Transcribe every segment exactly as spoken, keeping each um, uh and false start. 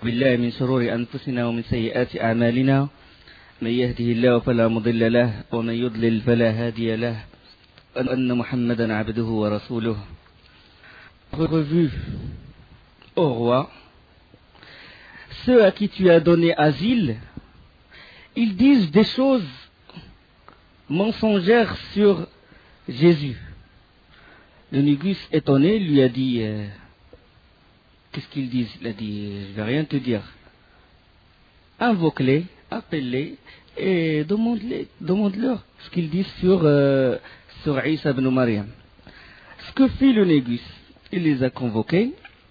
بالله من شرور أنفسنا ومن سيئات أعمالنا من يهده الله فلا مضل له ومن يضلل فلا هادي له أن محمدا عبده ورسوله. Revue au roi, ceux à qui tu as donné asile, ils disent des choses mensongères sur Jésus. Le Négus, étonné, lui a dit euh, qu'est-ce qu'ils disent? Il a dit je ne vais rien te dire. Invoque-les, appelle-les et demande-les, demande-leur ce qu'ils disent sur, euh, sur Isa ibn Maryam. Ce que fit le Négus, il les a convoqués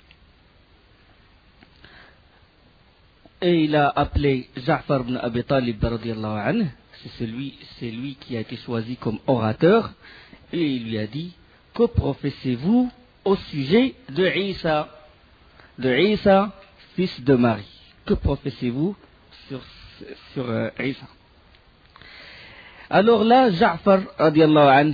et il a appelé Ja'far ibn Abi Talib radiyallahu anhu, c'est celui, c'est lui qui a été choisi comme orateur, et il lui a dit: que professez-vous au sujet de Isa, de Isa, fils de Marie? Que professez-vous sur, sur euh, Isa? Alors là, Ja'far radiyallahu anhu,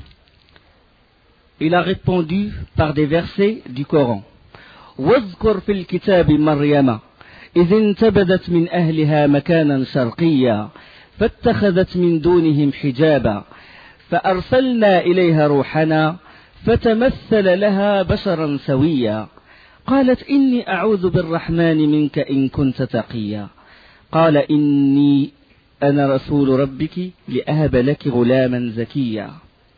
il a répondu par des versets du Coran. وَاذْكُرْ فِي الْكِتَابِ مَرْيَمَ إِذِ انْتَبَذَتْ مِنْ أَهْلِهَا مَكَانًا شَرْقِيًّا فَاتَّخَذَتْ مِنْ دُونِهِمْ حِجَابًا فَأَرْسَلْنَا إِلَيْهَا رُوحَنَا فَتَمَثَّلَ لَهَا بَشَرًا سَوِيًّا قالت إني أعوذ بالرحمن منك إن كنت تقيا قال إني أنا رسول ربك لأهب لك غلاما زكيا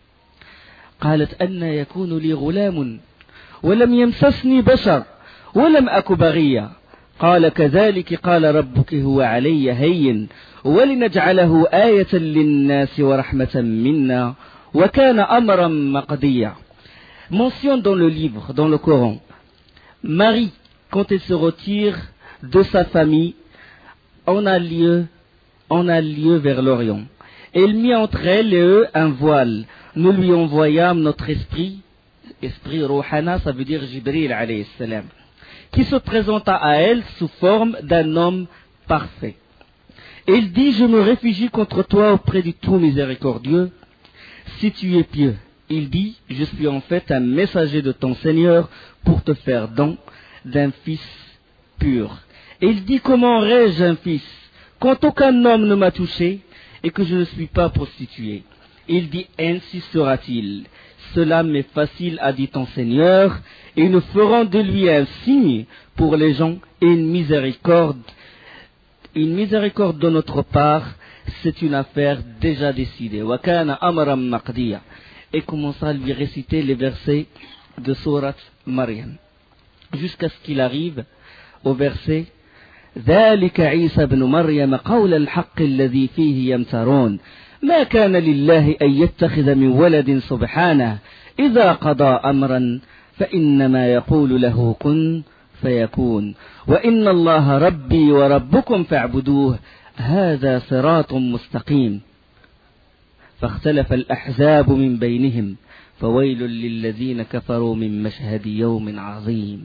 قالت أن يكون لي غلام ولم يمسسني بشر ولم أك بغيا قال كذلك قال ربك هو علي هين ولنجعله آية للناس ورحمة منا وكان أمرا مقضيا. Mention dans le livre, dans le Coran, Marie, quand elle se retire de sa famille, on a lieu, on a lieu vers l'Orient. Elle mit entre elle et eux un voile. Nous lui envoyâmes notre esprit, esprit Rouhana, ça veut dire Jibril alayhi salam, qui se présenta à elle sous forme d'un homme parfait. Il dit: je me réfugie contre toi auprès du tout miséricordieux, si tu es pieux. Il dit: je suis en fait un messager de ton Seigneur pour te faire don d'un fils pur. Et il dit: comment aurais-je un fils quand aucun homme ne m'a touché et que je ne suis pas prostitué? Il dit: ainsi sera-t-il. Cela m'est facile, a dit ton Seigneur, et nous ferons de lui un signe pour les gens et une miséricorde. Une miséricorde de notre part, c'est une affaire déjà décidée. Wa kana amran maqdiya. Et commença à lui réciter les versets de Sourate Maryam, jusqu'à ce qu'il arrive au verset ذلك عيسى بن مريم قول الحق الذي فيه يمترون ما كان لله أن يتخذ من ولد سبحانه إذا قضى أمرا فإنما يقول له كن فيكون وإن الله ربي وربكم فاعبدوه هذا صراط مستقيم فاختلف الأحزاب من بينهم فويل للذين كفروا من مشهد يوم عظيم.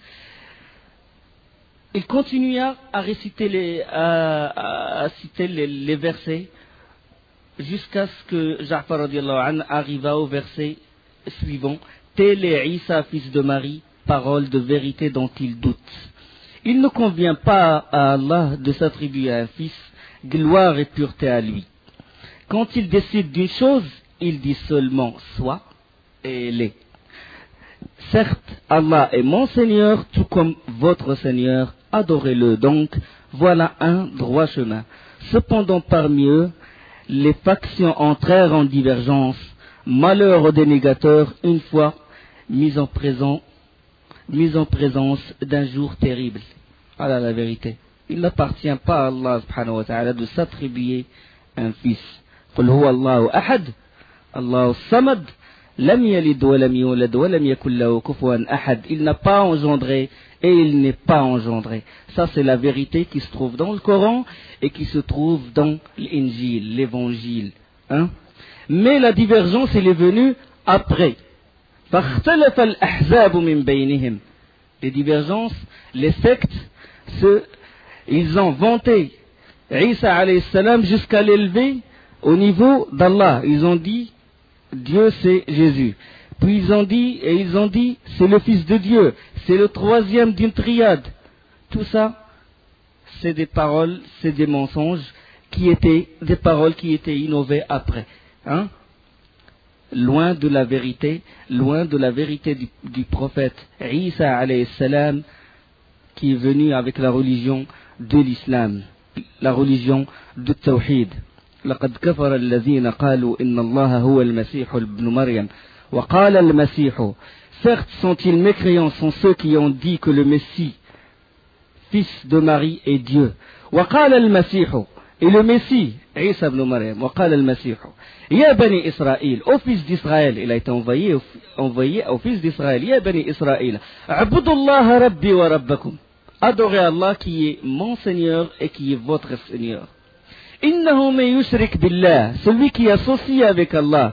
Il continua à réciter les, à, à, à citer les, les versets jusqu'à ce que Ja'far radiallahu anhu arriva au verset suivant. Tel est Isa, fils de Marie, parole de vérité dont il doute. Il ne convient pas à Allah de s'attribuer un fils, gloire et pureté à lui. Quand il décide d'une chose, il dit seulement soit et elle est. Certes, Allah est mon Seigneur, tout comme votre Seigneur, adorez-le donc, voilà un droit chemin. Cependant parmi eux, les factions entrèrent en divergence, malheur aux dénégateurs une fois mis en, présent, mis en présence d'un jour terrible. Voilà la vérité. Il n'appartient pas à Allah subhanahu wa ta'ala de s'attribuer un fils. قل هو الله أحد الله الصمد لم يلد ولم يولد ولم يكن له كفوا أحد. Il n'a pas engendré et il n'est pas engendré. Ça c'est la vérité qui se trouve dans le Coran et qui se trouve dans l'Injil, l'évangile. Hein? Mais la divergence elle est venue après. فاختلف الأحزاب من بينهم. Les divergences, les sectes, ce, ils ont vanté Isa alayhi salam jusqu'à l'élever au niveau d'Allah. Ils ont dit Dieu c'est Jésus. Puis ils ont dit, et ils ont dit c'est le fils de Dieu. C'est le troisième d'une triade. Tout ça, c'est des paroles, c'est des mensonges qui étaient des paroles qui étaient innovées après. Hein? Loin de la vérité, loin de la vérité du, du prophète Isa alayhi salam, qui est venu avec la religion de l'islam, la religion de Tawhid. لقد كفر الذين قالوا إن الله هو المسيح ابن مريم وقال المسيح. Certes, sont-ils mécréants, sont ceux qui ont dit que le Messie, fils de Marie, est Dieu. وقال المسيح, et le Messie, Isa ibn Maryam, وقال المسيح يا بني إسرائيل, au fils d'Israël, il a été envoyé, envoyé au fils d'Israël, يا بني إسرائيل اعبدوا الله ربي وربكم, adorez Allah qui est mon Seigneur et qui est votre Seigneur. إنه من يشرك بالله, celui qui associe avec Allah,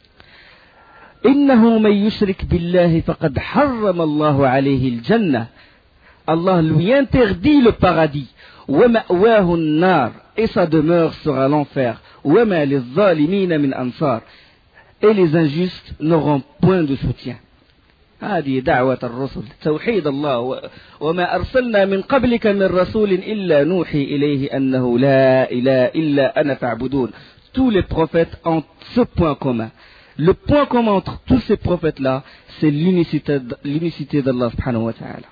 إنه من يشرك بالله فقد حرم الله عليه الجنة, Allah lui interdit le paradis. ومأواه النار, et sa demeure sera l'enfer. وما للظالمين من أنصار, et les injustes n'auront point de soutien. هذه دعوة الرسل, توحيد الله. وما أرسلنا من قبلك من رسول إلا نوحي إليه أنه لا إله إلا أنا فاعبدون. Tous les prophètes ont ce point commun. Le point commun entre tous ces prophètes-là, c'est l'unicité, l'unicité d'Allah subhanahu wa ta'ala.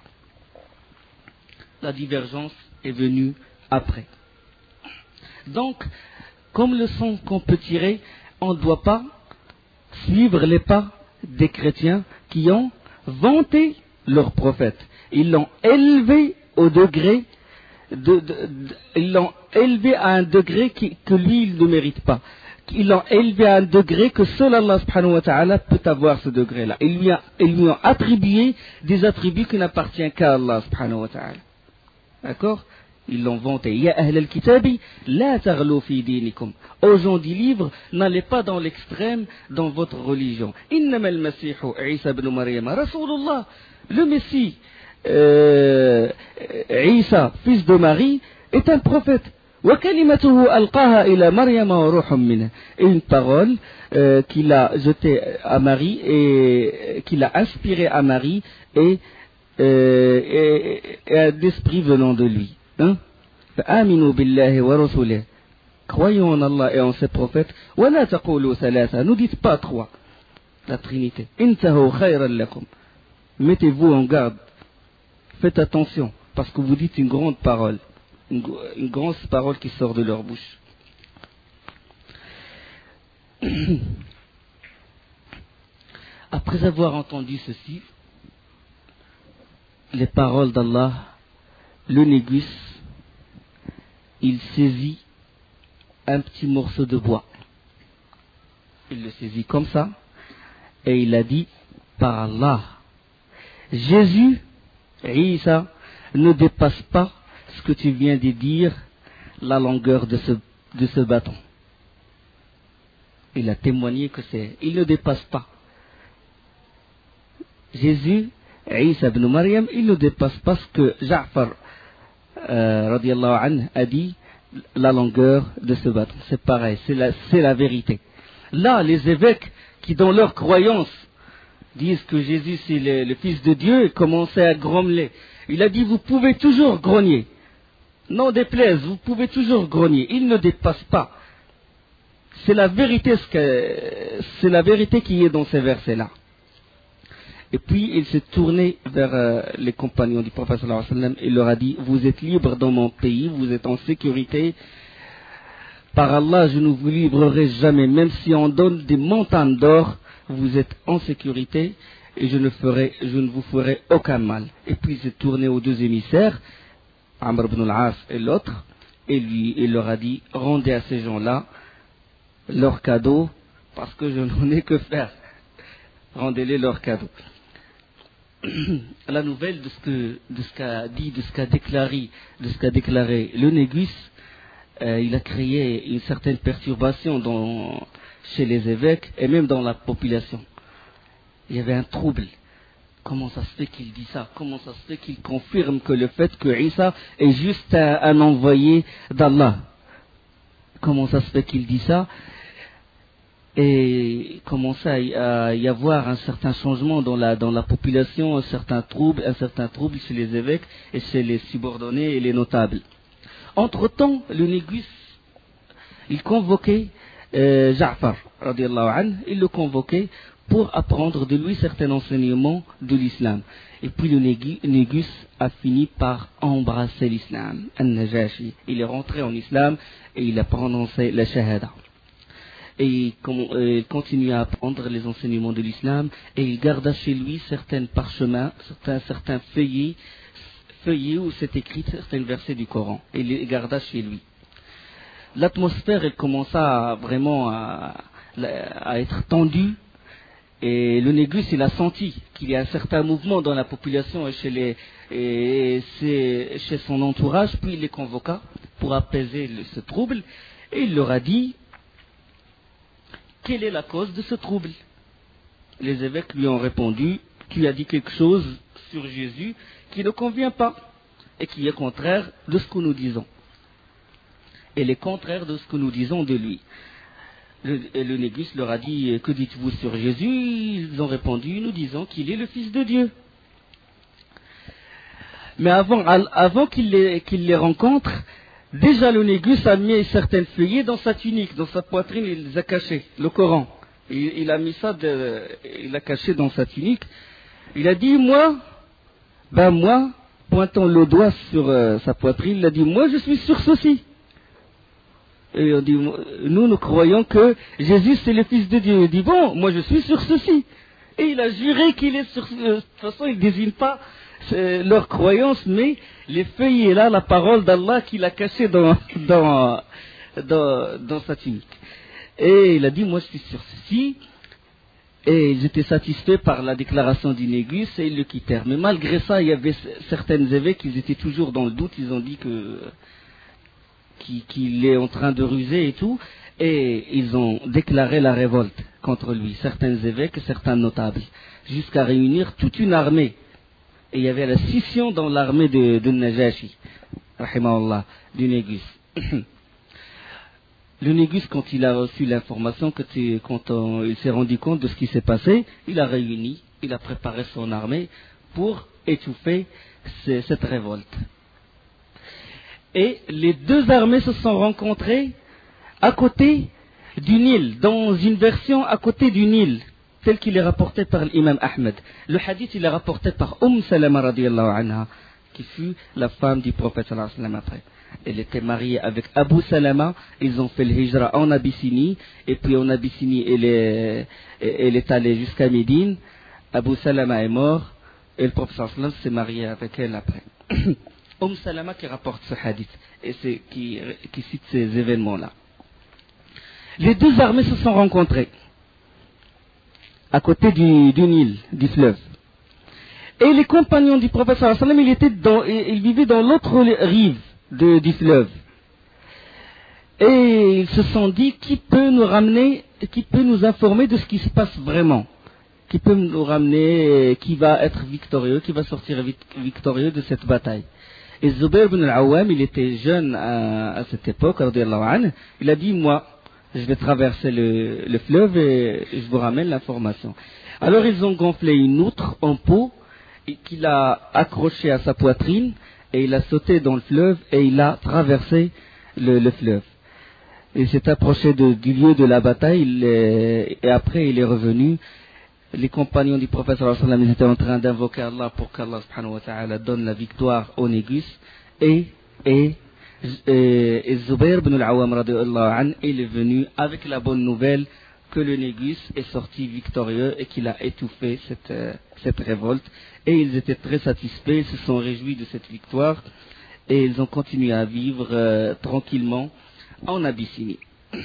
La divergence est venue après. Donc, comme leçon qu'on peut tirer, on ne doit pas suivre les pas des chrétiens qui ont vanté leur prophète. Ils l'ont élevé au degré, de, de, de, ils l'ont élevé à un degré qui, que lui, il ne mérite pas. Ils l'ont élevé à un degré que seul Allah subhanahu wa ta'ala peut avoir ce degré-là. Ils lui, a, ils lui ont attribué des attributs qui n'appartiennent qu'à Allah subhanahu wa ta'ala. D'accord? Ils l'ont vanté. Ya ahl al-kitabi, la taghlu fi dinikum. Aux gens du livre, n'allez pas dans l'extrême dans votre religion. Innama al-masihu Isa ibn Maryam Rasulullah. Le Messie, euh, Isa, fils de Marie, est un prophète. Wa kalimatuhu alqaha ila Maryam wa ruhun minhu. Et une parole euh, qu'il a jetée à Marie et qu'il a inspirée à Marie et Euh, et, et un esprit venant de lui. Hein? فآمنوا بالله ورسوله. Croyons en Allah et en ses prophètes. ولا تقولوا ثلاثة. Ne dites pas trois. La Trinité. انتهوا خيرا لكم. Mettez-vous en garde. Faites attention parce que vous dites une grande parole, une, une grande parole qui sort de leur bouche. Après avoir entendu ceci, les paroles d'Allah, le négus, il saisit un petit morceau de bois. Il le saisit comme ça et il a dit, par Allah, Jésus, Isa, ne dépasse pas ce que tu viens de dire, la longueur de ce, de ce bâton. Il a témoigné que c'est, il ne dépasse pas. Jésus, Isa ibn Maryam, il ne dépasse pas ce que Ja'far euh, radiallahu anhu a dit, la longueur de ce bâton. C'est pareil, c'est la, c'est la vérité. Là, les évêques qui dans leur croyance disent que Jésus c'est le, le Fils de Dieu, commençaient à grommeler. Il a dit, vous pouvez toujours grogner. Non déplaise, vous pouvez toujours grogner. Il ne dépasse pas. C'est la vérité, ce que, c'est la vérité qui est dans ces versets-là. Et puis il s'est tourné vers euh, les compagnons du prophète sallallahu alayhi wa sallam et il leur a dit, vous êtes libres dans mon pays, vous êtes en sécurité. Par Allah, je ne vous livrerai jamais, même si on donne des montagnes d'or, vous êtes en sécurité et je ne, ferai, je ne vous ferai aucun mal. Et puis il s'est tourné aux deux émissaires, Amr ibn al-As et l'autre, et lui, il leur a dit, rendez à ces gens-là leurs cadeaux, parce que je n'en ai que faire. Rendez-les leurs cadeaux. La nouvelle de ce que, de ce qu'a dit, de ce qu'a déclaré, de ce qu'a déclaré le négus, euh, il a créé une certaine perturbation dans, chez les évêques et même dans la population. Il y avait un trouble. Comment ça se fait qu'il dit ça? Comment ça se fait qu'il confirme que le fait que Isa est juste un, un envoyé d'Allah? Comment ça se fait qu'il dit ça? et commençait à y avoir un certain changement dans la, dans la population, un certain trouble, un certain trouble chez les évêques et chez les subordonnés et les notables. Entre-temps, le Négus, il convoquait euh, Ja'far, radiallahu anhu, il le convoquait pour apprendre de lui certains enseignements de l'islam. Et puis le Négus a fini par embrasser l'islam, An-Najashi. Il est rentré en islam et il a prononcé la shahada. Et il continue à apprendre les enseignements de l'islam et il garda chez lui certains parchemins, certains, certains feuillets, feuillets où c'est écrit certains versets du Coran. Et il les garda chez lui. L'atmosphère, elle commença à, vraiment à, à être tendue. Et le Négus, il a senti qu'il y a un certain mouvement dans la population et chez, les, et chez son entourage. Puis il les convoqua pour apaiser le, ce trouble. Et il leur a dit, quelle est la cause de ce trouble? Les évêques lui ont répondu, tu as dit quelque chose sur Jésus qui ne convient pas et qui est contraire de ce que nous disons. Et est contraire de ce que nous disons de lui. Le, le Négus leur a dit, que dites-vous sur Jésus? Ils ont répondu, nous disons qu'il est le Fils de Dieu. Mais avant, avant qu'il les, qu'il les rencontre, déjà le Négus a mis certaines feuillets dans sa tunique, dans sa poitrine, il les a cachés, le Coran. Il, il a mis ça, de, il l'a caché dans sa tunique. Il a dit, moi, ben moi, pointant le doigt sur euh, sa poitrine, il a dit, moi je suis sur ceci. Et on dit, nous, nous croyons que Jésus c'est le Fils de Dieu. Il dit, bon, moi je suis sur ceci. Et il a juré qu'il est sur... De toute façon, il ne désigne pas leur croyance, mais les feuillets là, la parole d'Allah qu'il a cachée dans, dans, dans, dans sa tunique. Et il a dit, moi je suis sur ceci. Et ils étaient satisfaits par la déclaration du Négus et ils le quittèrent. Mais malgré ça, il y avait certains évêques qui étaient toujours dans le doute. Ils ont dit que... qu'il est en train de ruser et tout, et ils ont déclaré la révolte contre lui, certains évêques et certains notables, jusqu'à réunir toute une armée. Et il y avait la scission dans l'armée de, de Najashi, rahimahullah, du Négus. Le Négus, quand il a reçu l'information, quand, il, quand on, il s'est rendu compte de ce qui s'est passé, il a réuni, il a préparé son armée pour étouffer ces, cette révolte. Et les deux armées se sont rencontrées à côté du Nil, dans une version à côté du Nil, tel qu'il est rapporté par l'imam Ahmed. Le hadith, il est rapporté par Umm Salama radiallahu anha, qui fut la femme du prophète sallallahu alayhi wa sallam après. Elle était mariée avec Abu Salama, ils ont fait le hijra en Abyssinie, et puis en Abyssinie, elle est, elle est allée jusqu'à Médine. Abu Salama est mort, et le prophète sallallahu alayhi wa sallam s'est marié avec elle après. Umm Salama qui rapporte ce hadith et c'est, qui, qui cite ces événements-là. Les deux armées se sont rencontrées à côté du, du Nil, du fleuve. Et les compagnons du prophète sallallahu alayhi wa sallam, ils, étaient dans, ils vivaient dans l'autre rive de, du fleuve. Et ils se sont dit, qui peut nous ramener, qui peut nous informer de ce qui se passe vraiment? Qui peut nous ramener, qui va être victorieux, qui va sortir victorieux de cette bataille? Et Zubair ibn al-Awwam, il était jeune à, à cette époque, il a dit, moi, je vais traverser le, le fleuve et je vous ramène l'information. Alors ils ont gonflé une outre en peau qu'il a accrochée à sa poitrine et il a sauté dans le fleuve et il a traversé le, le fleuve. Il s'est approché de, du lieu de la bataille il est, et après il est revenu. Les compagnons du prophète sallallahu alayhi wa sallam, ils étaient en train d'invoquer Allah pour qu'Allah subhanahu wa ta'ala donne la victoire au Négus. Et, et, et, et Zubair ibn al-Awwam radiallahu anhu, il est venu avec la bonne nouvelle que le Négus est sorti victorieux et qu'il a étouffé cette, euh, cette révolte. Et ils étaient très satisfaits, ils se sont réjouis de cette victoire et ils ont continué à vivre euh, tranquillement en Abyssinie.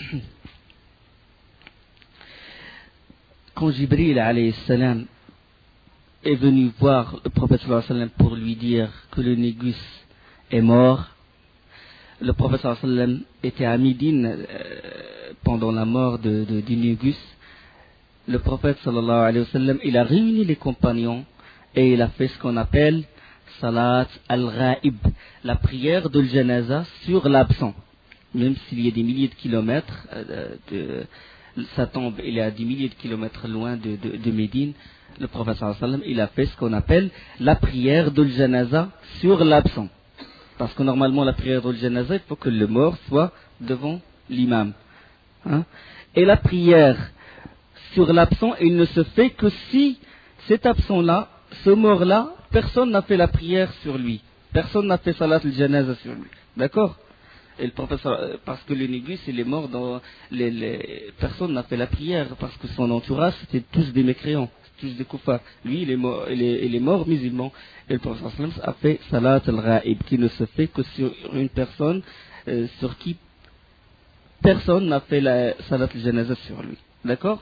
Quand Jibril alayhi salam est venu voir le prophète sallallahu alayhi wa sallam pour lui dire que le Négus est mort, le prophète sallallahu alayhi wa sallam était à Médine euh, pendant la mort de, de, du Négus. Le prophète sallallahu alayhi wa sallam, il a réuni les compagnons et il a fait ce qu'on appelle Salat al-Ghaib, la prière de l'Janaza sur l'absent. Même s'il y a des milliers de kilomètres euh, de sa tombe il est à dix milliers de kilomètres loin de, de, de Médine, le prophète sallallahu alayhi wa sallam, il a fait ce qu'on appelle la prière de l'janaza sur l'absent. Parce que normalement la prière de l'janaza, il faut que le mort soit devant l'imam. Hein? Et la prière sur l'absent, il ne se fait que si cet absent-là, ce mort-là, personne n'a fait la prière sur lui. Personne n'a fait salat al-janaza sur lui. D'accord? Et le professeur, parce que le négus, il est mort dans les, les, personne n'a fait la prière parce que son entourage c'était tous des mécréants, tous des koufars. Lui, il est mort, il est, il est mort musulman. Et le professeur a fait salat al-ghaib qui ne se fait que sur une personne euh, sur qui personne n'a fait la salat al-janaza sur lui. D'accord?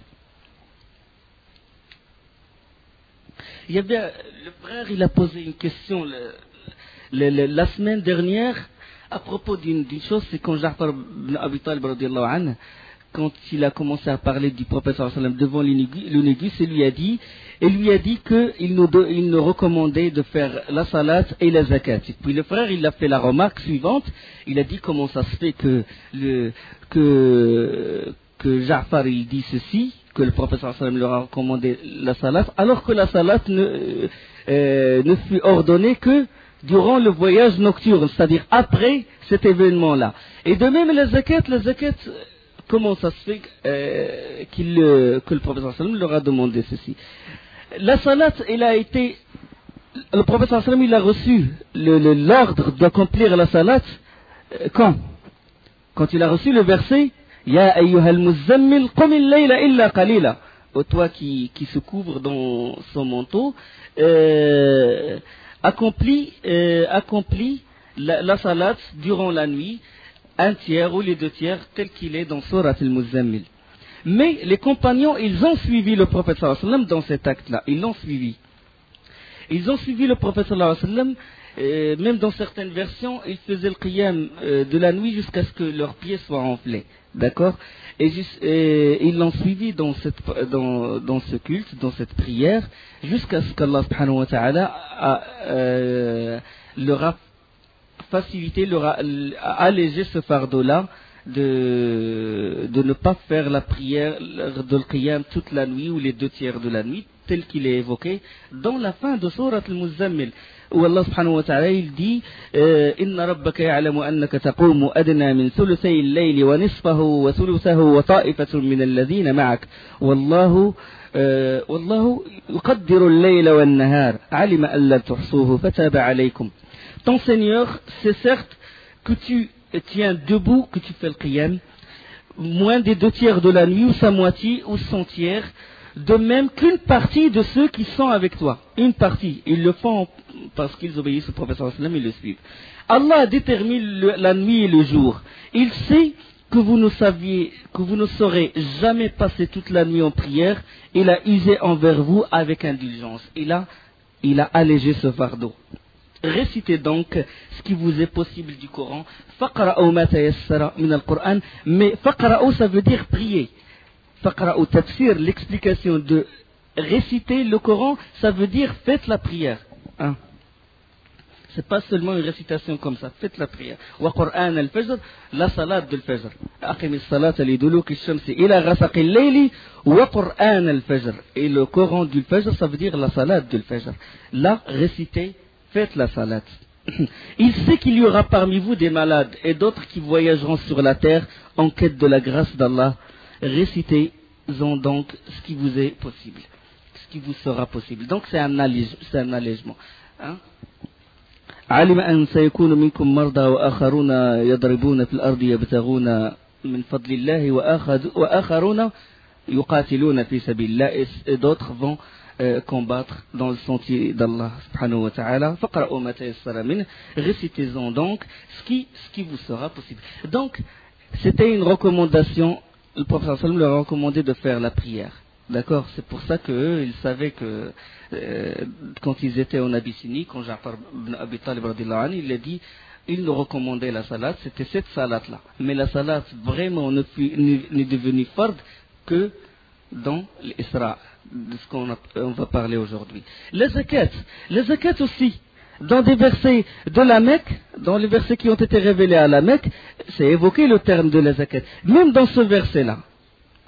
Il y avait, le frère, il a posé une question le, le, le, la semaine dernière à propos d'une, d'une chose, c'est quand Ja'far ibn Abi Talib radiyallahu anhu, quand il a commencé à parler du prophète sallallahu alayhi wa sallam devant le négus, il lui a dit, il lui a dit qu'il nous, il nous recommandait de faire la salat et la zakat. Et puis le frère, il a fait la remarque suivante, il a dit comment ça se fait que le, que, que Ja'far il dit ceci, que le prophète sallallahu alayhi wa sallam leur a recommandé la salat, alors que la salat ne, euh, ne fut ordonnée que durant le voyage nocturne, c'est-à-dire après cet événement-là. Et de même la zakat, la zakat, comment ça se fait euh, qu'il, euh, que le prophète sallallahu alayhi wa sallam leur a demandé ceci? La salat, il a été, le prophète sallallahu alayhi wa sallam, il a reçu le, le, l'ordre d'accomplir la salat euh, quand? Quand il a reçu le verset Ya ayyuhal muzammil qum al-layla illa qalila. Ô toi qui, qui se couvre dans son manteau, euh, accomplit, euh, accomplit la, la salat durant la nuit, un tiers ou les deux tiers, tel qu'il est dans Surat al-Muzammil. Mais les compagnons, ils ont suivi le prophète sallallahu alayhi wa sallam dans cet acte-là. Ils l'ont suivi. Ils ont suivi le prophète sallallahu alayhi wa sallam. Euh, même dans certaines versions, ils faisaient le qiyam euh, de la nuit jusqu'à ce que leurs pieds soient enflés. D'accord? Et, juste, et ils l'ont suivi dans, cette, dans, dans ce culte, dans cette prière, jusqu'à ce qu'Allah subhanahu wa ta'ala a, euh, leur a facilité, leur a, a allégé ce fardeau-là de, de ne pas faire la prière de l'qiyam toute la nuit ou les deux tiers de la nuit, tel qu'il est évoqué dans la fin de Surat al-Muzammil. Où Allah subhanahu wa ta'ala il dit Inna rabbaka ya'lamu annaka taqumu adna min thuluthay al-layli wa nisfahu wa thuluthahu wa ta'ifatun min alladhina ma'ak wallahu wallahu yuqaddiru al-layla wan-nahar 'alima an la tuhsuhu fataba 'alaykum. Ton Seigneur, c'est certes que tu tiens debout, que tu fais le qiyam moins des deux tiers de la nuit ou sa moitié ou son tiers, de même qu'une partie de ceux qui sont avec toi. Une partie. Ils le font parce qu'ils obéissent au prophète sallallahu alayhi wa sallam, ils le suivent. Allah détermine le, la nuit et le jour. Il sait que vous ne saviez, que vous ne saurez jamais passer toute la nuit en prière. Il a usé envers vous avec indulgence. Il a, il a allégé ce fardeau. Récitez donc ce qui vous est possible du Coran. Faqra'u ma tayassara min al-Qur'an. Mais faqra'u, ça veut dire prier. Faqra'u tafsir, l'explication de réciter le Coran, ça veut dire faites la prière. Hein? C'est pas seulement une récitation comme ça, faites la prière. Wa Qur'an al-Fajr, la salat de al-Fajr. Aqim as-salat li duluki ash-shamsi ila ghasaqi al-layli wa Qur'an al-Fajr. Et le Coran du Fajr, ça veut dire la salat de al-Fajr. Là, récitez, faites la salat. Il sait qu'il y aura parmi vous des malades et d'autres qui voyageront sur la terre en quête de la grâce d'Allah. Récitez-en donc ce qui vous est possible, ce qui vous sera possible. Donc c'est un, allège, c'est un allègement. Hein? علم أن سيكون منكم مرضى وآخرون يضربون في الأرض يبتغون من فضل الله وآخرون يقاتلون في سبيل الله. Et d'autres vont euh, combattre dans le sentier d'Allah subhanahu wa ta'ala. فقرأوا ما تيسر منه. Récitez-en donc ce qui, ce qui vous sera possible. Donc c'était une recommandation. Le prophète sallallahu alayhi wa sallam leur a recommandé de faire la prière. D'accord? C'est pour ça qu'eux, ils savaient que euh, quand ils étaient en Abyssinie, quand Ja'far ibn Abi Talib radiyallahu anhu, il a dit, il nous recommandait la salat, c'était cette salat-là. Mais la salat vraiment ne fut, n'est devenue fard que dans l'Isra, de ce qu'on a, on va parler aujourd'hui. Les zakat, les zakat aussi, dans des versets de la Mecque, dans les versets qui ont été révélés à la Mecque, c'est évoqué le terme de la zakat. Même dans ce verset-là,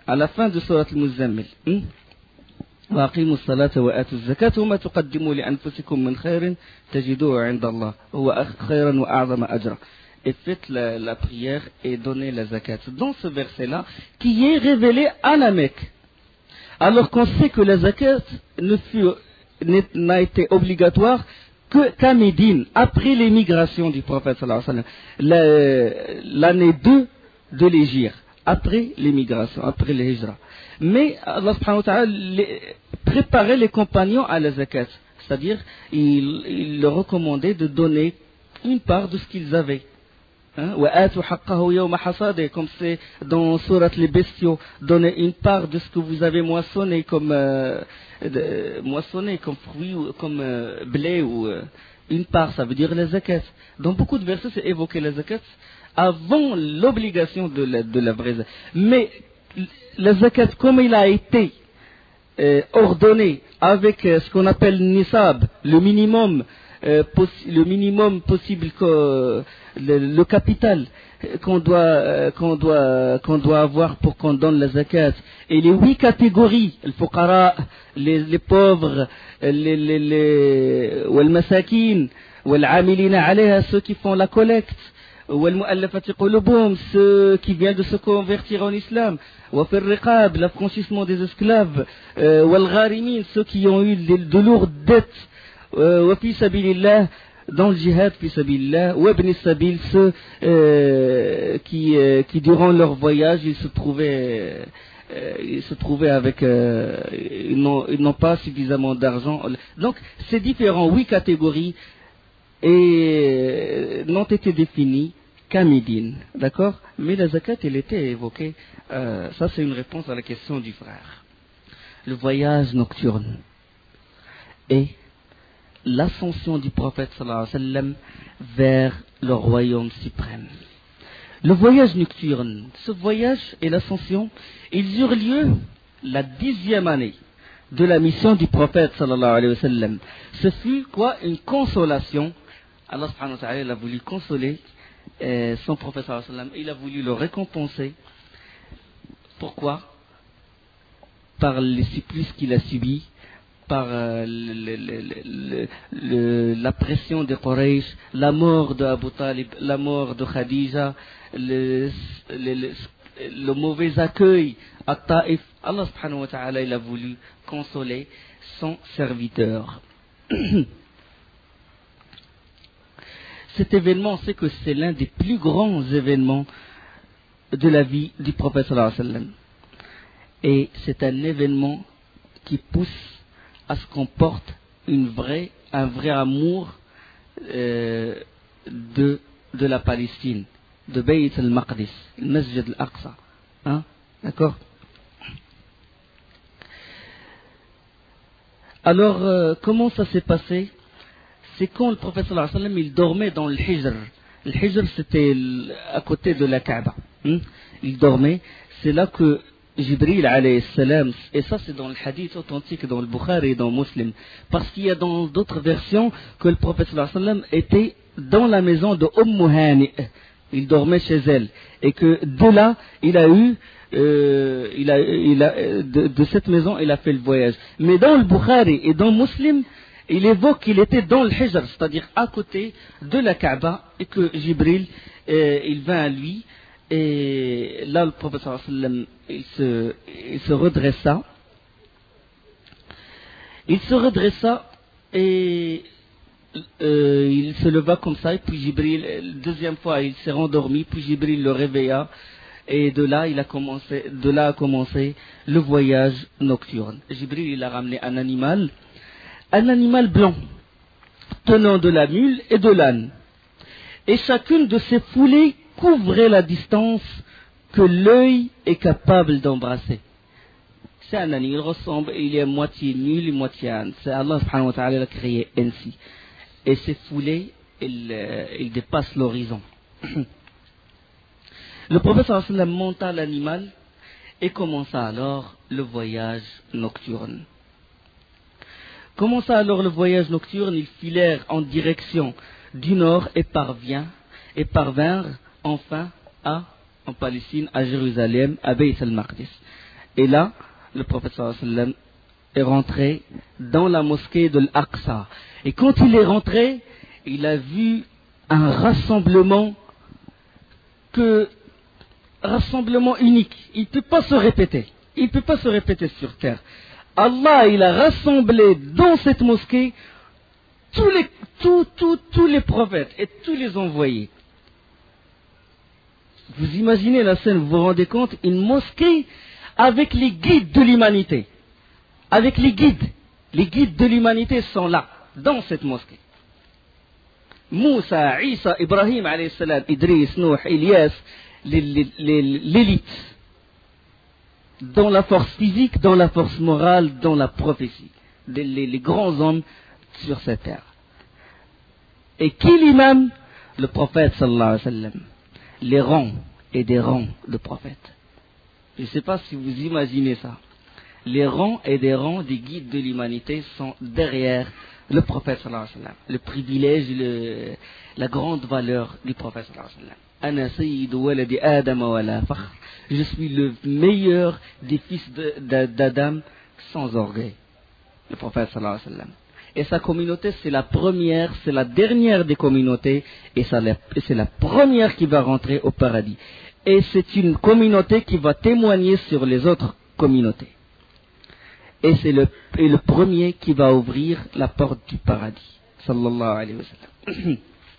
à la fin de Surat al-Muzammil. وأقيموا الصلاة وآتوا الزكاة وما تقدموا لأنفسكم من خير تجدوه عند الله هو خيرا وأعظم أجرا. Et faites la, la prière et donnez la zakat. Dans ce verset-là, qui est révélé à la Mecque. Alors qu'on sait que la zakat ne fut, n'a été obligatoire que qu'à Médine, après l'émigration du prophète sallallahu alayhi wa sallam, l'année deux de l'Hégire, après l'émigration, après le Hijra. Mais Allah subhanahu wa ta'ala préparait les compagnons à la zakat, c'est-à-dire il, il leur recommandait de donner une part de ce qu'ils avaient. Hein? Comme c'est dans Surat les Bestiaux, donner une part de ce que vous avez moissonné comme euh, de, moissonné comme fruit ou comme euh, blé ou euh, une part, ça veut dire la zakat. Dans beaucoup de versets, c'est évoqué la zakat avant l'obligation de la, de la vraie zakat. Mais la zakat, comme il a été euh, ordonné avec euh, ce qu'on appelle nisab, le minimum, euh, possi- le minimum possible, que, euh, le, le capital qu'on doit, euh, qu'on doit, qu'on doit avoir pour qu'on donne la zakat, et les huit catégories, le fuqara, les, les pauvres, les, les, les, wal masakin, wal amilina alayha, ceux qui font la collecte, ceux qui viennent de se convertir en islam, l'affranchissement des esclaves, ceux qui ont eu de lourdes dettes, dans le djihad, ceux qui, qui durant leur voyage ils se trouvaient, ils se trouvaient avec, ils n'ont, ils n'ont pas suffisamment d'argent. Donc ces différents huit catégories et n'ont été définis qu'à Médine, d'accord? Mais la zakat, elle était évoquée, euh, ça c'est une réponse à la question du frère. Le voyage nocturne et l'ascension du prophète sallallahu alayhi wa sallam vers le royaume suprême. Le voyage nocturne, ce voyage et l'ascension, ils eurent lieu la dixième année de la mission du prophète sallallahu alayhi wa sallam. Ce fut quoi? Une consolation. Allah subhanahu wa ta'ala, il a voulu consoler euh, son prophète sallallahu alayhi wa sallam, il a voulu le récompenser. Pourquoi? Par les supplices qu'il a subis, par euh, le, le, le, le, la pression de Quraysh, la mort de Abu Talib, la mort de Khadija, le, le, le mauvais accueil à Taïf. Allah subhanahu wa ta'ala, il a voulu consoler son serviteur. Cet événement, c'est que c'est l'un des plus grands événements de la vie du prophète sallallahu alayhi wa sallam. Et c'est un événement qui pousse à ce qu'on porte une vraie, un vrai amour euh, de, de la Palestine, de Bayt al-Maqdis, le Masjid al-Aqsa. Hein? D'accord? Alors, euh, comment ça s'est passé? C'est quand le prophète sallallahu alayhi wa sallam, il dormait dans le Hijr. Le Hijr, c'était à côté de la Kaaba. Hein? Il dormait. C'est là que Jibril alayhi salam, et ça c'est dans le hadith authentique, dans le Bukhari et dans Muslim, parce qu'il y a dans d'autres versions que le prophète sallallahu alayhi wa sallam était dans la maison de Umm Hani. Il dormait chez elle. Et que de là, il a eu, euh, il a, il a, de, de cette maison, il a fait le voyage. Mais dans le Bukhari et dans Muslim, il évoque qu'il était dans le Hijr, c'est-à-dire à côté de la Kaaba, et que Jibril, euh, il vint à lui, et là le prophète sallallahu alayhi wa sallam, il se, il se redressa, il se redressa, et euh, il se leva comme ça, et puis Jibril, la deuxième fois, il s'est rendormi, puis Jibril le réveilla, et de là, il a commencé, de là a commencé le voyage nocturne. Jibril, il a ramené un animal, un animal blanc, tenant de la mule et de l'âne. Et chacune de ces foulées couvrait la distance que l'œil est capable d'embrasser. C'est un animal, il ressemble, il est moitié mule et moitié âne. C'est Allah subhanahu wa ta'ala l'a créé ainsi. Et ces foulées, ils, euh, ils dépassent l'horizon. Le prophète sallallahu alayhi wa sallam monta l'animal et commença alors le voyage nocturne. Commença alors le voyage nocturne, ils filèrent en direction du nord et parvient, et parvinrent enfin à, en Palestine, à Jérusalem, à Bayt al-Maqdis. Et là, le prophète sallallahu alayhi wa sallam est rentré dans la mosquée de l'Aqsa. Et quand il est rentré, il a vu un rassemblement que rassemblement unique. Il ne peut pas se répéter. Il ne peut pas se répéter sur terre. Allah, il a rassemblé dans cette mosquée tous les, tous, tous, tous les prophètes et tous les envoyés. Vous imaginez la scène, vous vous rendez compte? Une mosquée avec les guides de l'humanité. Avec les guides. Les guides de l'humanité sont là, dans cette mosquée. Moussa, Isa, Ibrahim, alayhi salam, Idriss, Nouh, Ilyas, l'élite. Dans la force physique, dans la force morale, dans la prophétie. Les, les, les grands hommes sur cette terre. Et qui l'imam? Le prophète sallallahu alayhi wa sallam. Les rangs et des rangs de prophètes. Je ne sais pas si vous imaginez ça. Les rangs et des rangs des guides de l'humanité sont derrière le prophète sallallahu alayhi wa sallam. Le privilège, le, la grande valeur du prophète sallallahu alayhi wa sallam. Ana sayyidu waladi Adam wa la fakhr. Je suis le meilleur des fils d'Adam sans orgueil. Le prophète sallallahu alayhi wa sallam. Et sa communauté, c'est la première, c'est la dernière des communautés, et c'est la première qui va rentrer au paradis. Et c'est une communauté qui va témoigner sur les autres communautés. Et c'est le, et le premier qui va ouvrir la porte du paradis. Sallallahu alayhi wa sallam.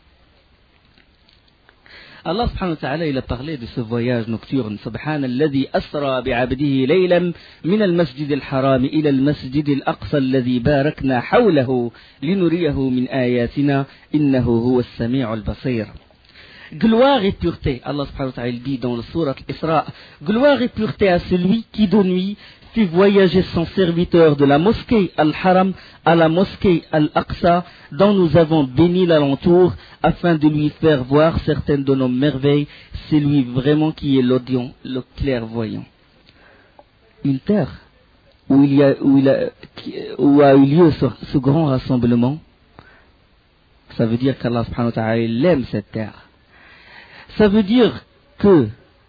Allah subhanahu wa ta'ala, il a parlé de ce voyage nocturne. Subhana alladhi asra bi'abdihi laylan min al-masjid al-haram ila al-masjid al-aqsa alladhi barakna hawlahu linuriyahu min ayatina innahu huwa as-sami'u al-basir. Gloire et pureté, Allah subhanahu wa ta'ala dit dans le sourate Isra, gloire et pureté à celui qui de nuit fit voyager son serviteur de la mosquée Al-Haram à la mosquée Al-Aqsa, dont nous avons béni l'alentour, afin de lui faire voir certaines de nos merveilles. C'est lui vraiment qui est l'audient, le clairvoyant. Une terre où il y a, où il a, où a eu lieu ce, ce grand rassemblement, ça veut dire qu'Allah subhanahu wa ta'ala, il aime cette terre. Ça veut dire que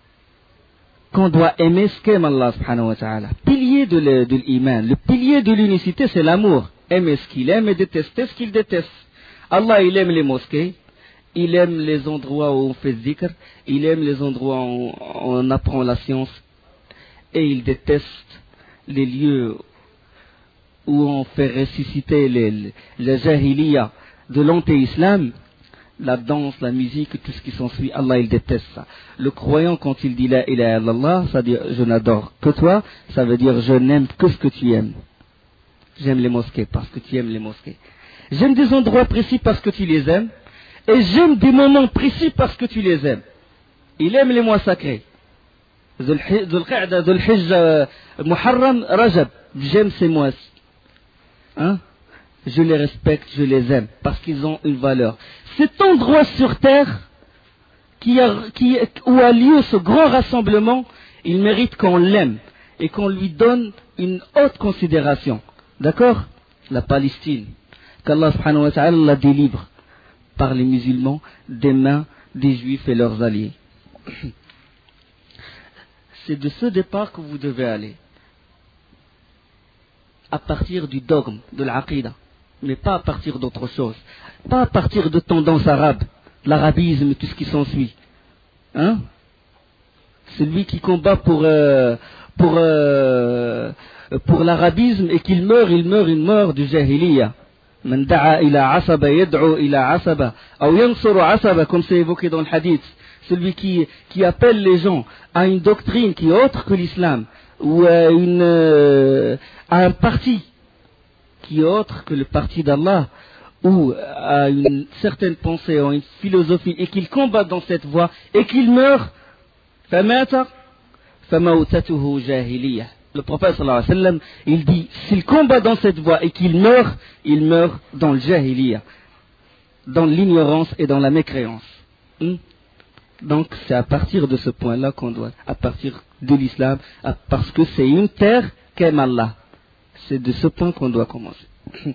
qu'on doit aimer ce qu'aime Allah subhanahu wa ta'ala. Pilier de l'iman, le pilier de l'unicité, c'est l'amour. Aimer ce qu'il aime et détester ce qu'il déteste. Allah, il aime les mosquées, il aime les endroits où on fait zikr, il aime les endroits où on apprend la science, et il déteste les lieux où on fait ressusciter les, les jahiliya de l'anté-islam. La danse, la musique, tout ce qui s'ensuit, Allah il déteste ça. Le croyant, quand il dit la ilaha illallah, ça veut dire je n'adore que toi, ça veut dire je n'aime que ce que tu aimes. J'aime les mosquées parce que tu aimes les mosquées. J'aime des endroits précis parce que tu les aimes, et j'aime des moments précis parce que tu les aimes. Il aime les mois sacrés. Dhul Qa'da, Dhul Hijja, Muharram, Rajab. J'aime ces mois. Hein? Je les respecte, je les aime, parce qu'ils ont une valeur. Cet endroit sur terre qui a, qui, où a lieu ce grand rassemblement, il mérite qu'on l'aime et qu'on lui donne une haute considération. D'accord? La Palestine, qu'Allah subhanahu wa ta'ala la délivre par les musulmans des mains des juifs et leurs alliés. C'est de ce départ que vous devez aller, à partir du dogme, de l'aqida. Mais pas à partir d'autre chose. Pas à partir de tendances arabes, l'arabisme et tout ce qui s'ensuit. Hein? Celui qui combat pour, euh, pour, euh, pour l'arabisme et qu'il meurt, il meurt une mort du jahiliya. Man da'a ila asaba yad'u ila asaba. Ou yansuru asaba, comme c'est évoqué dans le hadith. Celui qui, qui appelle les gens à une doctrine qui est autre que l'islam, ou à, une, euh, à un parti qui est autre que le parti d'Allah, ou à une certaine pensée, ou une philosophie, et qu'il combat dans cette voie, et qu'il meurt, famata, famautatuhu jahiliya. Le prophète sallallahu alayhi wa sallam, il dit, s'il combat dans cette voie et qu'il meurt, il meurt dans le jahiliya, dans l'ignorance et dans la mécréance. Hmm? Donc c'est à partir de ce point-là qu'on doit, à partir de l'islam, parce que c'est une terre qu'aime Allah. C'est de ce point qu'on doit commencer.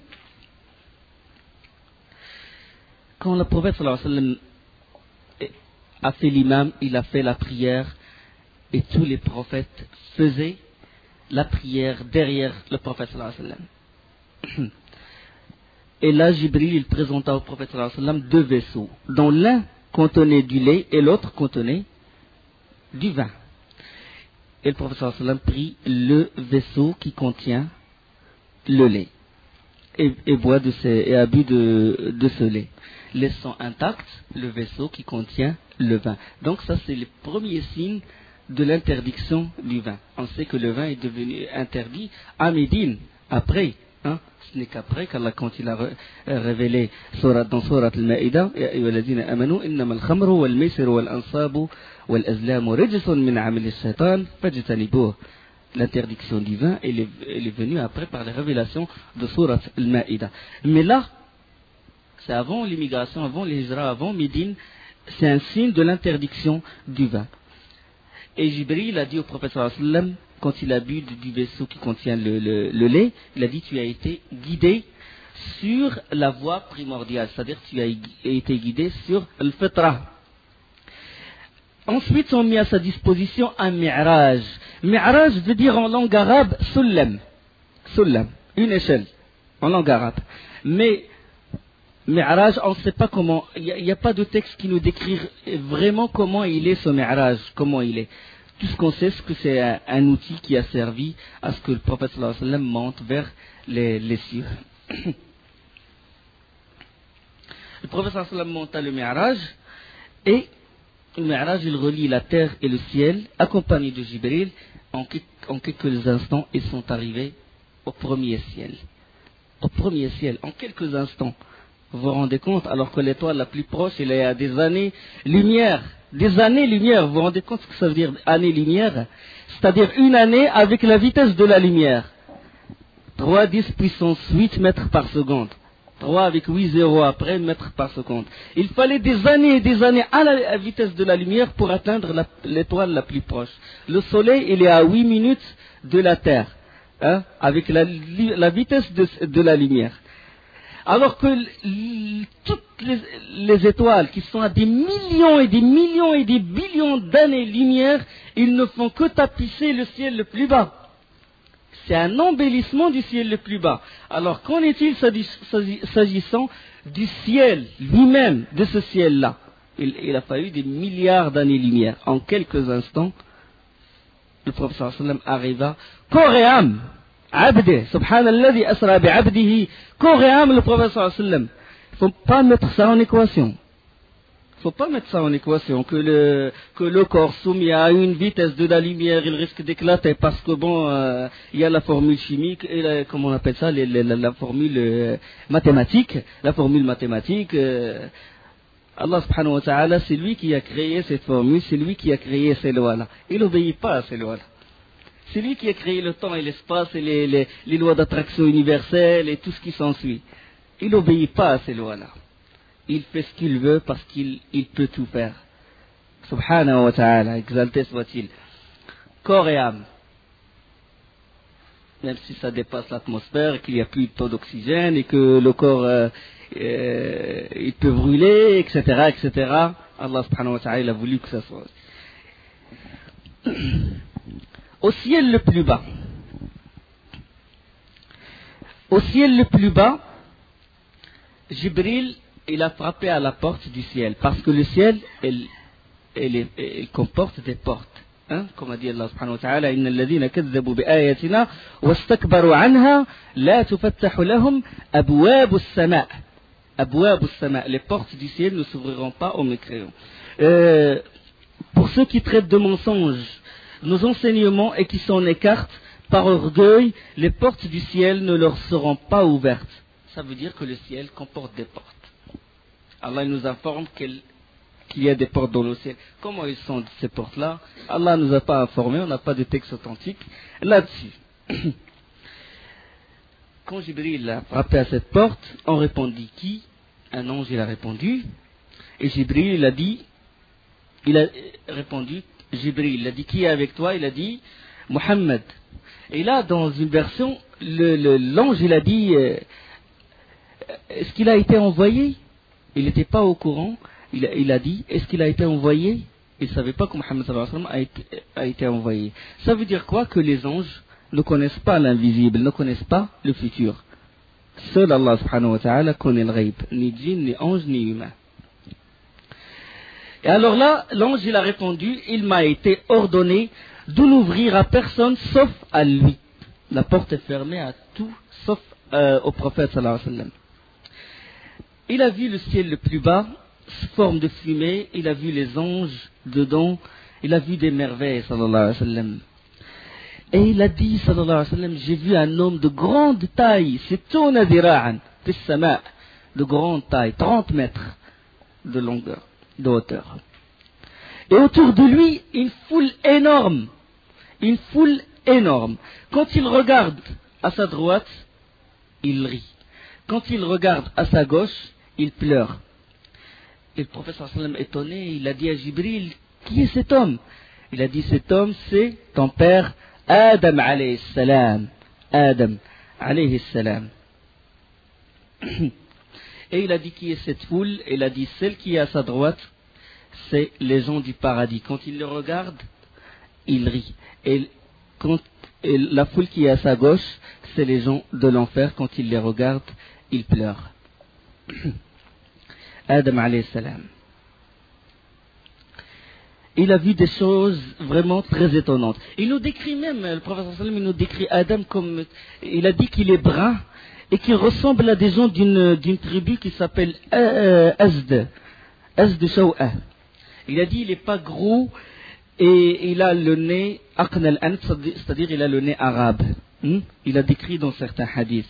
Quand le prophète sallallahu alayhi wa sallam a fait l'imam, il a fait la prière, et tous les prophètes faisaient la prière derrière le prophète sallallahu alayhi wa sallam. Et là, Jibril, il présenta au prophète sallallahu alayhi wa sallam deux vaisseaux, dont l'un contenait du lait et l'autre contenait du vin. Et le prophète sallallahu alayhi wa sallam prit le vaisseau qui contient le lait et, et boit de ce, et a bu de, de ce lait, laissant intact le vaisseau qui contient le vin. Donc ça, c'est le premier signe de l'interdiction du vin. On sait que le vin est devenu interdit à Médine, après. Hein? Ce n'est qu'après qu'Allah, quand il a révélé surat, dans Surat Al-Ma'ida, Ya ayyuhalladhina amanu, innama al-khamru wal-maisiru wal-ansabu wal-azlamu rijsun min amali ash-shaytan fajtanibuh. L'interdiction du vin, elle est, elle est venue après par les révélations de Surat Al-Ma'ida. Mais là, c'est avant l'immigration, avant l'Hijra, avant Médine, c'est un signe de l'interdiction du vin. Et Jibril a dit au prophète sallallahu alayhi wa sallam, quand il a bu du vaisseau qui contient le, le, le lait, il a dit: tu as été guidé sur la voie primordiale, c'est-à-dire tu as été guidé sur le fitra. Ensuite, on met à sa disposition un mi'raj. Mi'raj veut dire en langue arabe sullam, sullam, une échelle, en langue arabe. Mais mi'raj, on ne sait pas comment, il n'y a, a pas de texte qui nous décrit vraiment comment il est ce mi'raj, comment il est. Tout ce qu'on sait, c'est que c'est un, un outil qui a servi à ce que le prophète sallallahu alayhi wa sallam monte vers les, les cieux. Le prophète sallallahu alayhi wa sallam monta le mi'raj, et le mi'raj, il relie la terre et le ciel, accompagné de Jibril. En, en quelques instants, ils sont arrivés au premier ciel. Au premier ciel, en quelques instants. Vous vous rendez compte, alors que l'étoile la plus proche, elle est à des années-lumière. Des années-lumière, vous vous rendez compte ce que ça veut dire années-lumière? C'est-à-dire une année avec la vitesse de la lumière. trois dix puissance huit mètres par seconde. trois avec huit zéros après mètres par seconde. Il fallait des années et des années à la vitesse de la lumière pour atteindre la, l'étoile la plus proche. Le soleil, il est à huit minutes de la Terre, hein, avec la, la vitesse de, de la lumière. Alors que toutes les, les étoiles qui sont à des millions et des millions et des billions d'années-lumière, ils ne font que tapisser le ciel le plus bas. C'est un embellissement du ciel le plus bas. Alors qu'en est-il s'agissant du ciel lui-même, de ce ciel-là? il, il a fallu des milliards d'années-lumière. En quelques instants, le prophète sallallahu alayhi wa sallam arriva corps et âme. Abde, subhanalladhi asra bi'abdihi, corps et âme, le prophète sallallahu alayhi wa sallam. Il ne faut pas mettre ça en équation. Il ne faut pas mettre ça en équation, que le, que le corps soumis à une vitesse de la lumière, il risque d'éclater parce que bon, euh, il y a la formule chimique, et la, comment on appelle ça, les, les, la, la formule euh, mathématique, la formule mathématique, euh, Allah subhanahu wa ta'ala, c'est lui qui a créé cette formule, c'est lui qui a créé ces lois-là. Il n'obéit pas à ces lois-là. C'est lui qui a créé le temps et l'espace et les, les, les lois d'attraction universelle et tout ce qui s'ensuit. Il n'obéit pas à ces lois-là. Il fait ce qu'il veut parce qu'il il peut tout faire. Subhanahu wa ta'ala, exalté soit-il. Corps et âme. Même si ça dépasse l'atmosphère, qu'il n'y a plus de taux d'oxygène et que le corps euh, euh, il peut brûler, et cetera, et cetera. Allah subhanahu wa ta'ala a voulu que ça soit. Au ciel le plus bas. Au ciel le plus bas, Jibril, il a frappé à la porte du ciel. Parce que le ciel, il, il, il, il comporte des portes. Hein? Comme a dit Allah subhanahu wa ta'ala, إِنَّ الَّذِينَ كَذَّبُوا بِآيَاتِنَا وَاسْتَكْبَرُوا عَنْهَا لَا تُفَتَّحُ لَهُمْ أَبْوَابُ السَّمَاءِ. أَبْوَابُ السَّمَاءِ. Les portes du ciel ne s'ouvriront pas aux mécréants. Euh, pour ceux qui traitent de mensonges nos enseignements et qui s'en écartent par orgueil, les portes du ciel ne leur seront pas ouvertes. Ça veut dire que le ciel comporte des portes. Allah nous informe qu'il y a des portes dans le ciel. Comment ils sont ces portes-là? Allah ne nous a pas informés, on n'a pas de texte authentique là-dessus. Quand Jibril a frappé à cette porte, on répondit qui? Un ange, il a répondu. Et Jibril, il a dit, il a répondu, Jibril, il a dit qui est avec toi? Il a dit Muhammad. Et là, dans une version, le, le, l'ange, il a dit euh, est-ce qu'il a été envoyé? Il n'était pas au courant. Il a, il a dit est-ce qu'il a été envoyé? Il ne savait pas que Muhammad sallallahu alayhi wa sallam a été, a été envoyé. Ça veut dire quoi? Que les anges, ne connaissent pas l'invisible, ne connaissent pas le futur. Seul Allah subhanahu wa ta'ala connaît le ghaib, ni djinn, ni ange, ni humain. Et alors là, l'ange il a répondu, il m'a été ordonné de n'ouvrir à personne sauf à lui. La porte est fermée à tout sauf euh, au prophète sallallahu alayhi wa sallam. Il a vu le ciel le plus bas, forme de fumée, il a vu les anges dedans, il a vu des merveilles sallallahu alayhi wa sallam. Et il a dit sallallahu alayhi wa sallam, j'ai vu un homme de grande taille, sittuna dira'an, fis sama', de grande taille, trente mètres de longueur, de hauteur. Et autour de lui, une foule énorme, une foule énorme. Quand il regarde à sa droite, il rit. Quand il regarde à sa gauche, il pleure. Et le prophète sallallahu alayhi wa sallam, étonné, il a dit à Jibril, qui est cet homme? Il a dit, cet homme, c'est ton père Adam alayhi salam. Adam alayhi salam. Et il a dit, qui est cette foule? Il a dit, celle qui est à sa droite, c'est les gens du paradis. Quand il le regarde, il rit. Et, quand, et la foule qui est à sa gauche, c'est les gens de l'enfer. Quand il les regarde, il pleure. Adam alayhi salam. Il a vu des choses vraiment très étonnantes. Il nous décrit même, le prophète sallallahu alayhi wa sallam, il nous décrit Adam comme, il a dit qu'il est brun et qu'il ressemble à des gens d'une, d'une tribu qui s'appelle euh, Azd, Azd Shaw'a. Il a dit il n'est pas gros et il a le nez aqn al-anf, c'est-à-dire il a le nez arabe. Hmm? Il a décrit dans certains hadiths.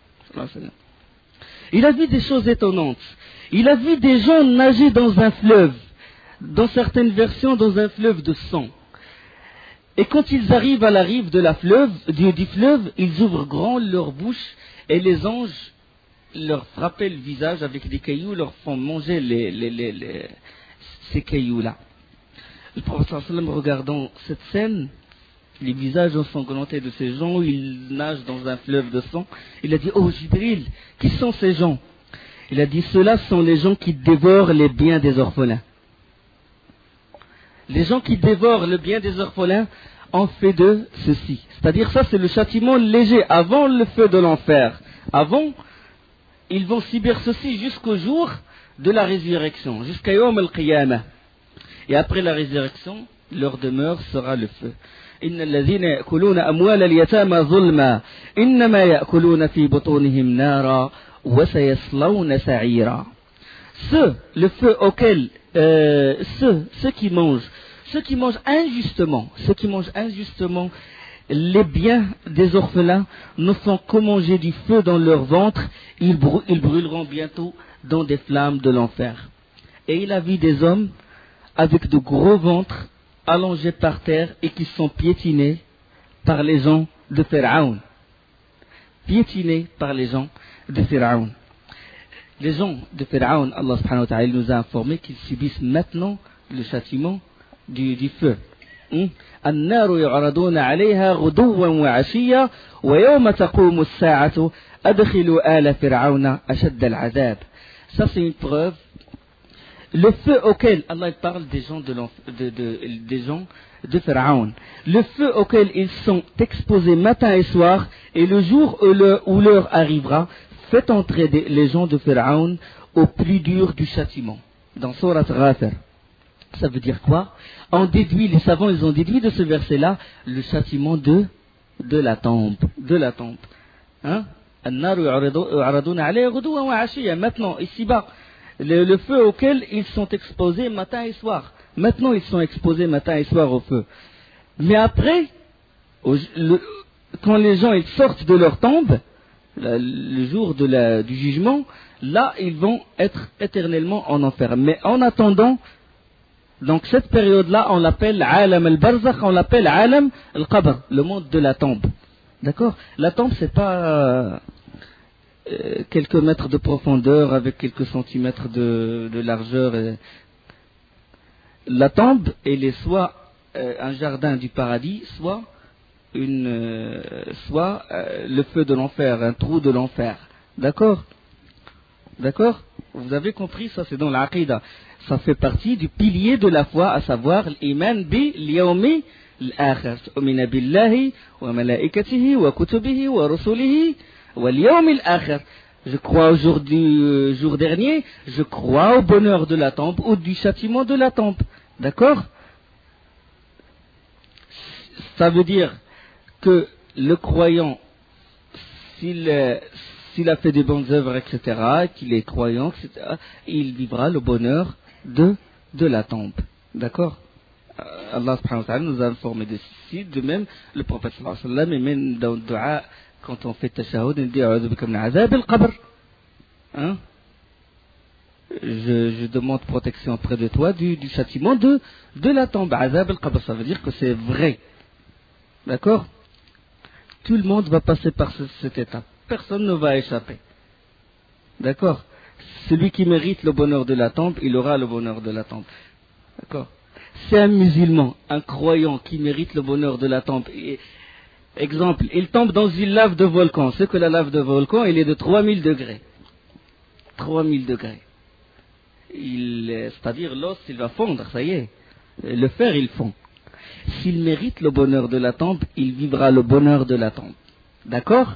Il a vu des choses étonnantes. Il a vu des gens nager dans un fleuve. Dans certaines versions, dans un fleuve de sang. Et quand ils arrivent à la rive de la fleuve, du, du fleuve, ils ouvrent grand leur bouche et les anges leur frappaient le visage avec des cailloux, leur font manger les, les, les, les, ces cailloux-là. Le prophète sallallahu alayhi wa sallam, regardant cette scène, les visages ensanglantés de ces gens, ils nagent dans un fleuve de sang, il a dit, oh Jibril, qui sont ces gens? Il a dit, ceux-là sont les gens qui dévorent les biens des orphelins. Les gens qui dévorent le bien des orphelins ont fait de ceci. C'est-à-dire ça, c'est le châtiment léger, avant le feu de l'enfer. Avant, ils vont subir ceci jusqu'au jour de la résurrection, jusqu'à Yawm al-Qiyamah. Et après la résurrection, leur demeure sera le feu. إن الذين يأكلون أموال اليتامى ظلما إنما يأكلون في بطونهم نارا وسيصلون سعيرا. Ceux, le feu auquel euh, ceux, ceux qui mangent, ceux qui mangent injustement, ceux qui mangent injustement les biens des orphelins ne font que manger du feu dans leur ventre, ils, brû- ils brûleront bientôt dans des flammes de l'enfer. Et il a vu des hommes avec de gros ventres allongés par terre et qui sont piétinés par les gens de Pharaon. Piétinés par les gens de Pharaon. Les gens de Pharaon, Allah subhanahu wa ta'ala nous a informé qu'ils subissent maintenant le châtiment du, du feu. النار يعرضون عليها غدوا وعشيا ويوم تقوم الساعة أدخلوا آل فرعون أشد العذاب. Ça c'est une preuve. Le feu auquel Allah parle des gens de, de, de, des gens de Pharaon. Le feu auquel ils sont exposés matin et soir, et le jour où, le, où l'heure arrivera, fait entrer des, les gens de Pharaon au plus dur du châtiment. Dans Surat Ghafir. Ça veut dire quoi? On déduit, les savants ils ont déduit de ce verset-là le châtiment de, de la tombe. De la tombe. Hein? Maintenant, ici-bas, le, le feu auquel ils sont exposés matin et soir. Maintenant, ils sont exposés matin et soir au feu. Mais après, au, le, quand les gens ils sortent de leur tombe, le, le jour de la, du jugement, là, ils vont être éternellement en enfer. Mais en attendant, donc cette période-là, on l'appelle Alam al-Barzakh, on l'appelle Alam al-Qabr, le monde de la tombe. D'accord? La tombe, c'est pas euh, quelques mètres de profondeur avec quelques centimètres de, de largeur. Et... La tombe, elle est soit euh, un jardin du paradis, soit, une, euh, soit euh, le feu de l'enfer, un trou de l'enfer. D'accord? D'accord? Vous avez compris, ça c'est dans l'Aqidah. Ça fait partie du pilier de la foi, à savoir l'iman bi l'yawmi الآخر تؤمن بالله وملائكته وكتبه ورسله واليوم الآخر. Je crois au jour du jour dernier, je crois au bonheur de la tombe ou du châtiment de la tombe. D'accord? Ça veut dire que le croyant, s'il, s'il a fait des bonnes œuvres, et cetera, qu'il est croyant, et cetera, il vivra le bonheur de, de la tombe. D'accord? Allah subhanahu wa ta'ala nous a informé de ceci. De même, le prophète sallallahu alayhi wa sallam, et même dans le dua, quand on fait tashahhud, on dit a'udhu bika min azab al-qabr. Hein? Je, je demande protection auprès de toi du, du châtiment de, de la tombe. Azab al-qabr, ça veut dire que c'est vrai. D'accord? Tout le monde va passer par ce, cette étape. Personne ne va échapper. D'accord? Celui qui mérite le bonheur de la tombe, il aura le bonheur de la tombe. D'accord? C'est un musulman, un croyant qui mérite le bonheur de la tombe. Et, exemple, il tombe dans une lave de volcan. C'est que la lave de volcan, elle est de trois mille degrés. trois mille degrés. Il, c'est-à-dire l'os, il va fondre, ça y est. Le fer, il fond. S'il mérite le bonheur de la tombe, il vivra le bonheur de la tombe. D'accord?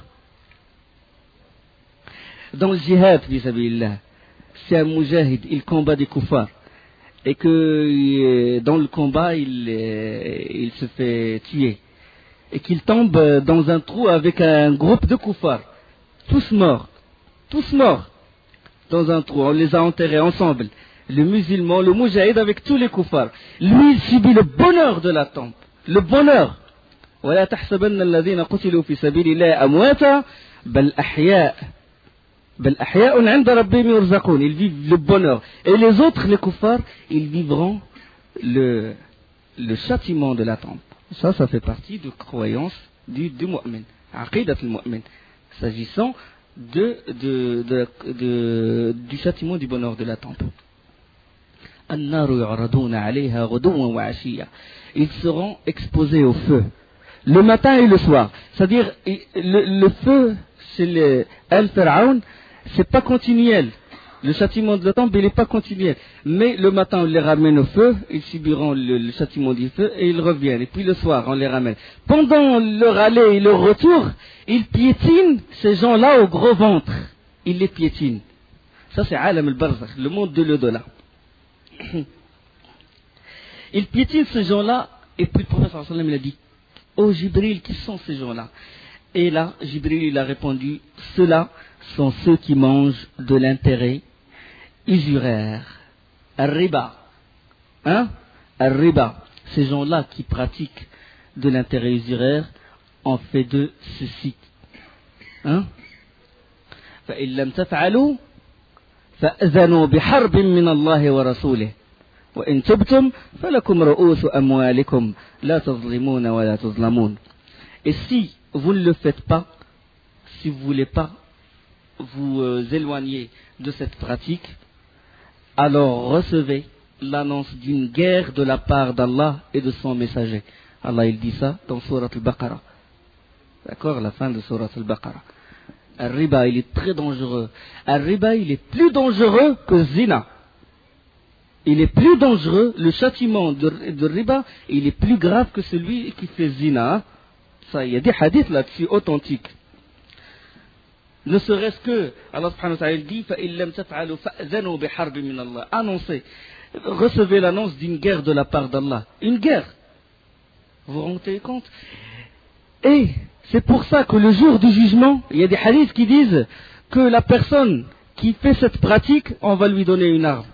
Dans le djihad, bisabilillah, c'est un moujahid, il combat des kuffars. Et que dans le combat, il, il se fait tuer. Et qu'il tombe dans un trou avec un groupe de kuffars. Tous morts. Tous morts. Dans un trou. On les a enterrés ensemble. Le musulman, le moujahid avec tous les kuffars. Lui, il subit le bonheur de la tombe. Le bonheur. وَلَا تَحْسَبَنَّ الَّذِينَ قُتِلُوا فِي سَبِيلِ اللَّهِ أَمْوَاتًا بَلْ أَحْيَاءٌ بَلْ أَحْيَاءٌ عِنْدَ رَبِّهِمْ يُرْزَقُونَ. Ils vivent le bonheur. Et les autres, les kuffars, ils vivront le, le châtiment de la tombe. Ça, ça fait partie de croyance du, du mu'min. Aqidat al-mu'min. S'agissant de, de, de, de, du châtiment du bonheur de la tombe. Ils seront exposés au feu le matin et le soir. C'est-à-dire, le, le feu chez les Al-Fir'aun, c'est pas continuel. Le châtiment de la tombe, il n'est pas continuel. Mais le matin, on les ramène au feu, ils subiront le, le châtiment du feu et ils reviennent. Et puis le soir, on les ramène. Pendant leur aller et leur retour, ils piétinent ces gens-là au gros ventre. Ils les piétinent. Ça, c'est Alam al-Barzakh, le monde de l'au-delà. Ils piétinent ces gens-là, et puis le prophète sallallahu alayhi wa sallam, il a dit, oh Jibril, qui sont ces gens-là? Et là, Jibril, il a répondu, ceux-là sont ceux qui mangent de l'intérêt usuraire. Al-riba. Hein? Al-riba. Ces gens-là qui pratiquent de l'intérêt usuraire en fait de ceci. Hein? فَإِن لَمْ تَفْعَلُوا فَأْذَنُوا بِحَرْبٍ مِّنَ اللَّهِ وَرَسُولِهِ وَإِن تُبْتُمْ فَلَكُمْ رُؤُوسُ أَمْوَالِكُمْ لَا تَظْلِمُونَ وَلَا تُظْلَمُونَ. Et si vous ne le faites pas, si vous ne voulez pas vous euh, éloigner de cette pratique, alors recevez l'annonce d'une guerre de la part d'Allah et de son messager. Allah, il dit ça dans Surat al-Baqarah. D'accord? La fin de Surat al-Baqarah. Al-Riba, il est très dangereux. Al-Riba, il est plus dangereux que Zina. Il est plus dangereux, le châtiment de, de Riba, il est plus grave que celui qui fait Zina. Ça, il y a des hadiths là-dessus authentiques. Ne serait-ce que, Allah subhanahu wa ta'ala dit, فَإِن لَمْ تَفْعَلُوا فَأْذَنُوا بِحَرْبٍ مِّنَ اللَّهِ. Annoncez, recevez l'annonce d'une guerre de la part d'Allah. Une guerre. Vous vous rendez compte? Et c'est pour ça que le jour du jugement, il y a des hadiths qui disent que la personne qui fait cette pratique, on va lui donner une arme.